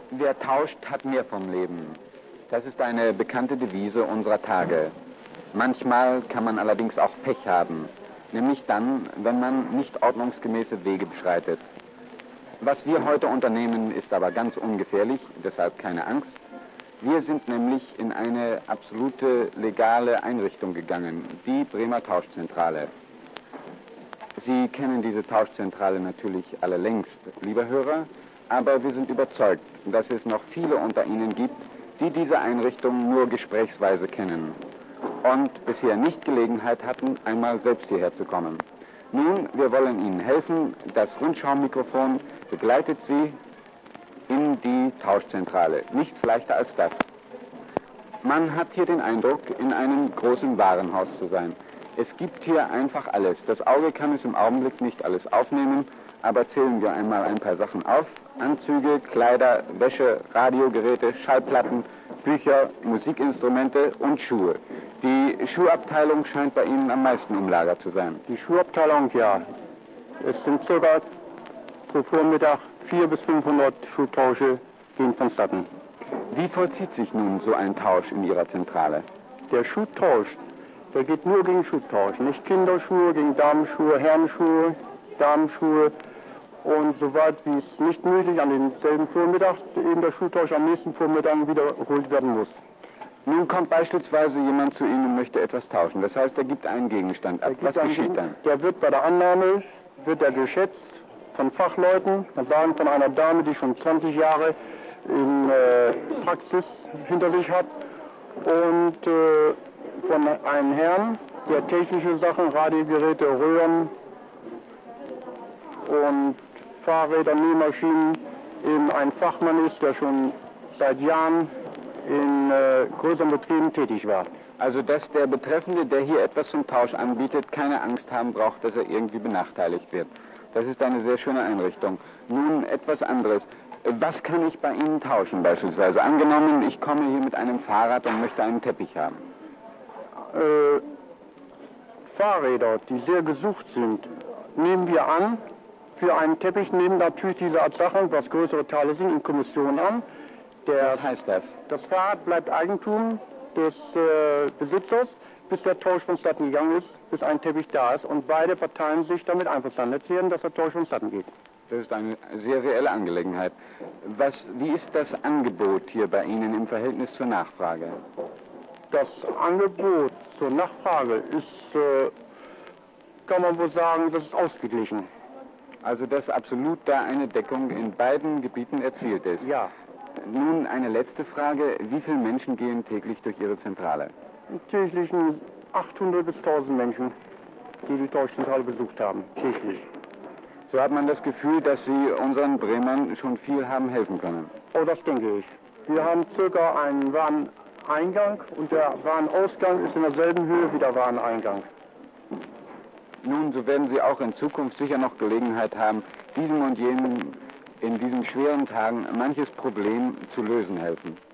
Wer tauscht, hat mehr vom Leben. Das ist eine bekannte Devise unserer Tage. Manchmal kann man allerdings auch Pech haben, nämlich dann, wenn man nicht ordnungsgemäße Wege beschreitet. Was wir heute unternehmen, ist aber ganz ungefährlich, deshalb keine Angst. Wir sind nämlich in eine absolute legale Einrichtung gegangen, die Bremer Tauschzentrale. Sie kennen diese Tauschzentrale natürlich alle längst, lieber Hörer, aber wir sind überzeugt, dass es noch viele unter Ihnen gibt, die diese Einrichtung nur gesprächsweise kennen und bisher nicht Gelegenheit hatten, einmal selbst hierher zu kommen. Nun, wir wollen Ihnen helfen. Das Rundschaumikrofon begleitet Sie in die Tauschzentrale. Nichts leichter als das. Man hat hier den Eindruck, in einem großen Warenhaus zu sein. Es gibt hier einfach alles. Das Auge kann es im Augenblick nicht alles aufnehmen, aber zählen wir einmal ein paar Sachen auf. Anzüge, Kleider, Wäsche, Radiogeräte, Schallplatten, Bücher, Musikinstrumente und Schuhe. Die Schuhabteilung scheint bei Ihnen am meisten umlagert zu sein. Die Schuhabteilung, ja. Es sind ca. pro Vormittag 400 bis 500 Schuhtausche gehen vonstatten. Wie vollzieht sich nun so ein Tausch in Ihrer Zentrale? Der Schuhtausch, der geht nur gegen Schuhtausch. Nicht Kinderschuhe gegen Damenschuhe, Herrenschuhe, Damenschuhe. Und soweit wie es nicht möglich an demselben Vormittag eben der Schuhtausch am nächsten Vormittag wiederholt werden muss. Nun kommt beispielsweise jemand zu Ihnen und möchte etwas tauschen. Das heißt, er gibt einen Gegenstand ab. Was geschieht dann? Der wird bei der Annahme, wird er geschätzt von Fachleuten, man sagen von einer Dame, die schon 20 Jahre in Praxis hinter sich hat, und von einem Herrn, der technische Sachen, Radiogeräte, Röhren und Fahrräder, Nähmaschinen, eben ein Fachmann ist, der schon seit Jahren in größeren Betrieben tätig war. Also, dass der Betreffende, der hier etwas zum Tausch anbietet, keine Angst haben braucht, dass er irgendwie benachteiligt wird. Das ist eine sehr schöne Einrichtung. Nun etwas anderes. Was kann ich bei Ihnen tauschen beispielsweise? Angenommen, ich komme hier mit einem Fahrrad und möchte einen Teppich haben. Fahrräder, die sehr gesucht sind, nehmen wir an. Für einen Teppich nehmen natürlich diese Art Sachen, was größere Teile sind, in Kommission an. Was heißt das? Das Fahrrad bleibt Eigentum des Besitzers, bis der Tausch vonstatten gegangen ist, bis ein Teppich da ist und beide Parteien sich damit einverstanden erklären, dass der Tausch vonstatten geht. Das ist eine sehr reelle Angelegenheit. Wie ist das Angebot hier bei Ihnen im Verhältnis zur Nachfrage? Das Angebot zur Nachfrage ist, kann man wohl sagen, das ist ausgeglichen. Also dass absolut da eine Deckung in beiden Gebieten erzielt ist? Ja. Nun eine letzte Frage. Wie viele Menschen gehen täglich durch Ihre Zentrale? Täglich 800 bis 1000 Menschen, die die Tauschzentrale besucht haben, täglich. So hat man das Gefühl, dass Sie unseren Bremern schon viel haben helfen können. Oh, das denke ich. Wir haben circa einen Wareneingang und der Warenausgang ist in derselben Höhe wie der Wareneingang. Nun, so werden Sie auch in Zukunft sicher noch Gelegenheit haben, diesem und jenem in diesen schweren Tagen manches Problem zu lösen helfen.